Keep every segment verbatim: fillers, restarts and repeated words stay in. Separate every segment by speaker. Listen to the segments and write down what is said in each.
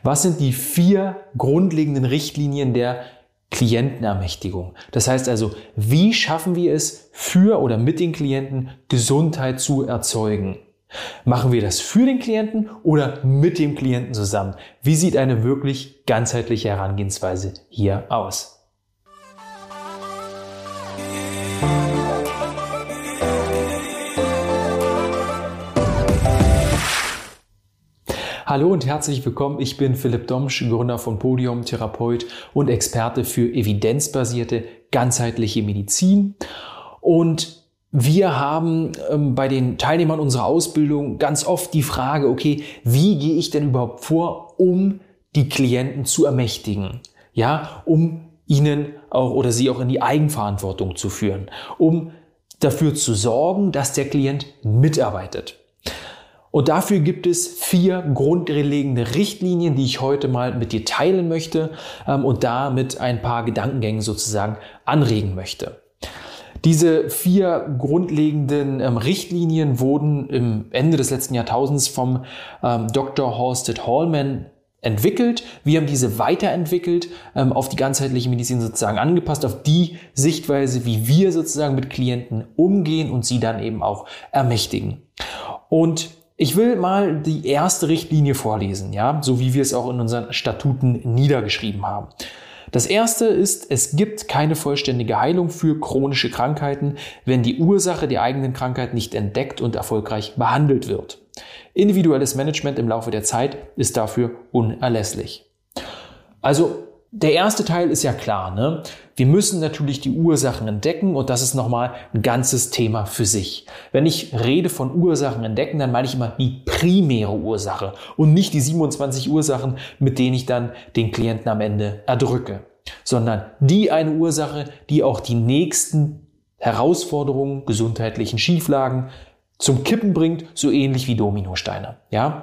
Speaker 1: Was sind die vier grundlegenden Richtlinien der Klientenermächtigung? Das heißt also, wie schaffen wir es für oder mit den Klienten, Gesundheit zu erzeugen? Machen wir das für den Klienten oder mit dem Klienten zusammen? Wie sieht eine wirklich ganzheitliche Herangehensweise hier aus? Hallo und herzlich willkommen, ich bin Philipp Domsch, Gründer von Podium, Therapeut und Experte für evidenzbasierte, ganzheitliche Medizin. Und wir haben ähm, bei den Teilnehmern unserer Ausbildung ganz oft die Frage, okay, wie gehe ich denn überhaupt vor, um die Klienten zu ermächtigen? Ja, um ihnen auch oder sie auch in die Eigenverantwortung zu führen, um dafür zu sorgen, dass der Klient mitarbeitet. Und dafür gibt es vier grundlegende Richtlinien, die ich heute mal mit dir teilen möchte ähm, und damit ein paar Gedankengänge sozusagen anregen möchte. Diese vier grundlegenden ähm, Richtlinien wurden im Ende des letzten Jahrtausends vom ähm, Doktor Halsted Hallman entwickelt. Wir haben diese weiterentwickelt, ähm, auf die ganzheitliche Medizin sozusagen angepasst, auf die Sichtweise, wie wir sozusagen mit Klienten umgehen und sie dann eben auch ermächtigen. Und ich will mal die erste Richtlinie vorlesen, ja, so wie wir es auch in unseren Statuten niedergeschrieben haben. Das erste ist, es gibt keine vollständige Heilung für chronische Krankheiten, wenn die Ursache der eigenen Krankheit nicht entdeckt und erfolgreich behandelt wird. Individuelles Management im Laufe der Zeit ist dafür unerlässlich. Also der erste Teil ist ja klar, ne? Wir müssen natürlich die Ursachen entdecken und das ist nochmal ein ganzes Thema für sich. Wenn ich rede von Ursachen entdecken, dann meine ich immer die primäre Ursache und nicht die siebenundzwanzig Ursachen, mit denen ich dann den Klienten am Ende erdrücke, sondern die eine Ursache, die auch die nächsten Herausforderungen, gesundheitlichen Schieflagen zum Kippen bringt, so ähnlich wie Dominosteine, ja?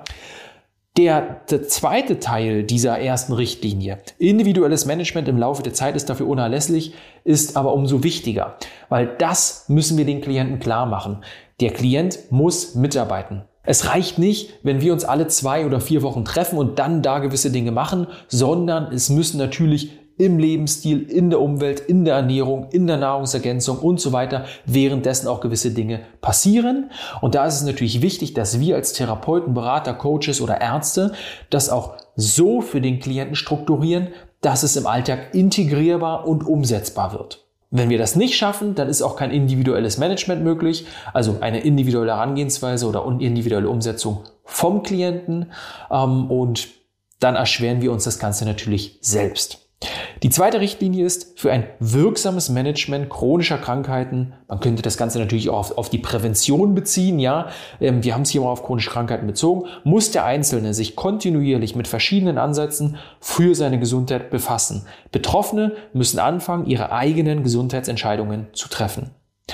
Speaker 1: Der, der zweite Teil dieser ersten Richtlinie, individuelles Management im Laufe der Zeit ist dafür unerlässlich, ist aber umso wichtiger, weil das müssen wir den Klienten klar machen. Der Klient muss mitarbeiten. Es reicht nicht, wenn wir uns alle zwei oder vier Wochen treffen und dann da gewisse Dinge machen, sondern es müssen natürlich im Lebensstil, in der Umwelt, in der Ernährung, in der Nahrungsergänzung und so weiter währenddessen auch gewisse Dinge passieren. Und da ist es natürlich wichtig, dass wir als Therapeuten, Berater, Coaches oder Ärzte das auch so für den Klienten strukturieren, dass es im Alltag integrierbar und umsetzbar wird. Wenn wir das nicht schaffen, dann ist auch kein individuelles Management möglich, also eine individuelle Herangehensweise oder individuelle Umsetzung vom Klienten. Und dann erschweren wir uns das Ganze natürlich selbst. Die zweite Richtlinie ist, für ein wirksames Management chronischer Krankheiten, man könnte das Ganze natürlich auch auf, auf die Prävention beziehen, ja, wir haben es hier mal auf chronische Krankheiten bezogen, muss der Einzelne sich kontinuierlich mit verschiedenen Ansätzen für seine Gesundheit befassen. Betroffene müssen anfangen, ihre eigenen Gesundheitsentscheidungen zu treffen.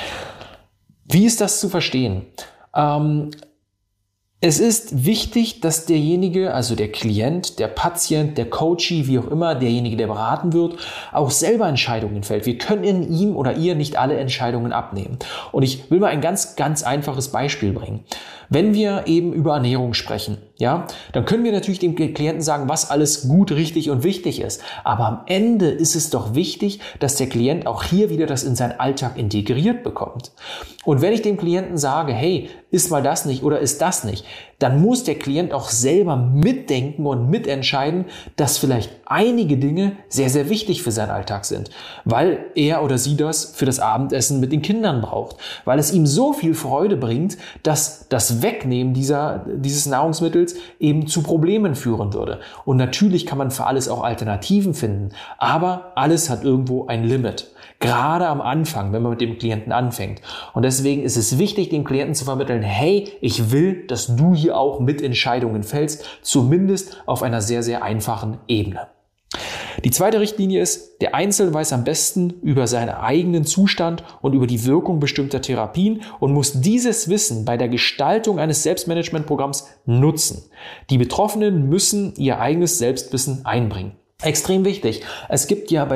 Speaker 1: Wie ist das zu verstehen? Ähm, Es ist wichtig, dass derjenige, also der Klient, der Patient, der Coachee, wie auch immer, derjenige, der beraten wird, auch selber Entscheidungen fällt. Wir können in ihm oder ihr nicht alle Entscheidungen abnehmen. Und ich will mal ein ganz, ganz einfaches Beispiel bringen. Wenn wir eben über Ernährung sprechen, ja, dann können wir natürlich dem Klienten sagen, was alles gut, richtig und wichtig ist. Aber am Ende ist es doch wichtig, dass der Klient auch hier wieder das in seinen Alltag integriert bekommt. Und wenn ich dem Klienten sage, hey, ist mal das nicht oder ist das nicht, dann muss der Klient auch selber mitdenken und mitentscheiden, dass vielleicht einige Dinge sehr, sehr wichtig für seinen Alltag sind, weil er oder sie das für das Abendessen mit den Kindern braucht, weil es ihm so viel Freude bringt, dass das Wegnehmen dieser, dieses Nahrungsmittels eben zu Problemen führen würde. Und natürlich kann man für alles auch Alternativen finden, aber alles hat irgendwo ein Limit. Gerade am Anfang, wenn man mit dem Klienten anfängt. Und deswegen ist es wichtig, dem Klienten zu vermitteln, hey, ich will, dass du hier auch mit Entscheidungen fällst, zumindest auf einer sehr, sehr einfachen Ebene. Die zweite Richtlinie ist, der Einzelne weiß am besten über seinen eigenen Zustand und über die Wirkung bestimmter Therapien und muss dieses Wissen bei der Gestaltung eines Selbstmanagementprogramms nutzen. Die Betroffenen müssen ihr eigenes Selbstwissen einbringen. Extrem wichtig. Es gibt ja bei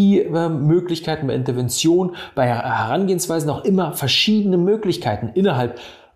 Speaker 1: Therapiemöglichkeiten, bei Intervention, bei Herangehensweisen auch immer verschiedene Möglichkeiten innerhalb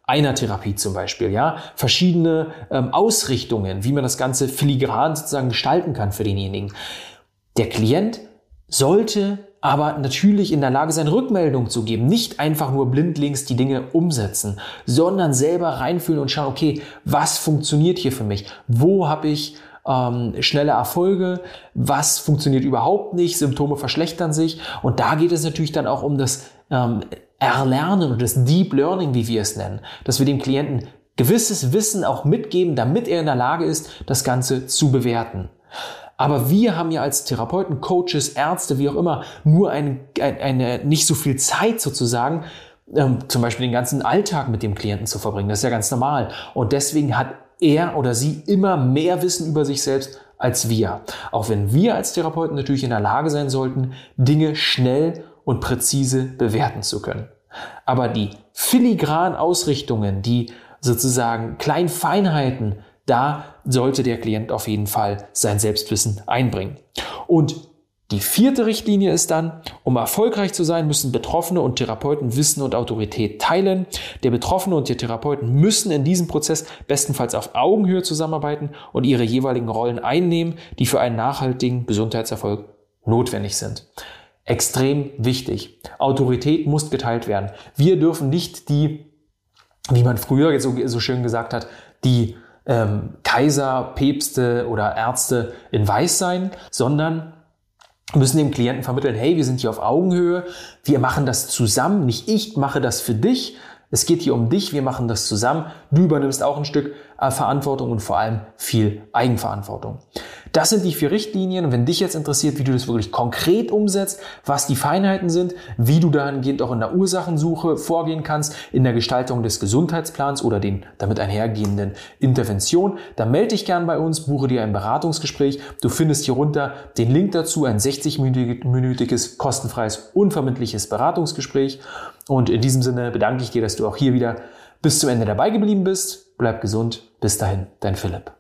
Speaker 1: einer Therapie zum Beispiel, ja, verschiedene ähm, Ausrichtungen, wie man das Ganze filigran sozusagen gestalten kann für denjenigen. Der Klient sollte aber natürlich in der Lage sein, Rückmeldung zu geben. Nicht einfach nur blindlings die Dinge umsetzen, sondern selber reinfühlen und schauen, okay, was funktioniert hier für mich? Wo habe ich ähm, schnelle Erfolge? Was funktioniert überhaupt nicht? Symptome verschlechtern sich. Und da geht es natürlich dann auch um das ähm, Erlernen und das Deep Learning, wie wir es nennen. Dass wir dem Klienten gewisses Wissen auch mitgeben, damit er in der Lage ist, das Ganze zu bewerten. Aber wir haben ja als Therapeuten, Coaches, Ärzte, wie auch immer, nur eine, eine nicht so viel Zeit sozusagen, ähm, zum Beispiel den ganzen Alltag mit dem Klienten zu verbringen. Das ist ja ganz normal. Und deswegen hat er oder sie immer mehr Wissen über sich selbst als wir. Auch wenn wir als Therapeuten natürlich in der Lage sein sollten, Dinge schnell und präzise bewerten zu können. Aber die filigranen Ausrichtungen, die sozusagen kleinen Feinheiten, da sollte der Klient auf jeden Fall sein Selbstwissen einbringen. Und die vierte Richtlinie ist dann, um erfolgreich zu sein, müssen Betroffene und Therapeuten Wissen und Autorität teilen. Der Betroffene und der Therapeuten müssen in diesem Prozess bestenfalls auf Augenhöhe zusammenarbeiten und ihre jeweiligen Rollen einnehmen, die für einen nachhaltigen Gesundheitserfolg notwendig sind. Extrem wichtig. Autorität muss geteilt werden. Wir dürfen nicht die, wie man früher so, so schön gesagt hat, die ähm, Kaiser, Päpste oder Ärzte in Weiß sein, sondern müssen dem Klienten vermitteln, hey, wir sind hier auf Augenhöhe, wir machen das zusammen, nicht ich mache das für dich, es geht hier um dich, wir machen das zusammen, du übernimmst auch ein Stück äh, Verantwortung und vor allem viel Eigenverantwortung. Das sind die vier Richtlinien und wenn dich jetzt interessiert, wie du das wirklich konkret umsetzt, was die Feinheiten sind, wie du dahingehend auch in der Ursachensuche vorgehen kannst, in der Gestaltung des Gesundheitsplans oder den damit einhergehenden Interventionen, dann melde dich gern bei uns, buche dir ein Beratungsgespräch. Du findest hier runter den Link dazu, ein sechzig-minütiges, kostenfreies, unverbindliches Beratungsgespräch. Und in diesem Sinne bedanke ich dir, dass du auch hier wieder bis zum Ende dabei geblieben bist. Bleib gesund. Bis dahin, dein Philipp.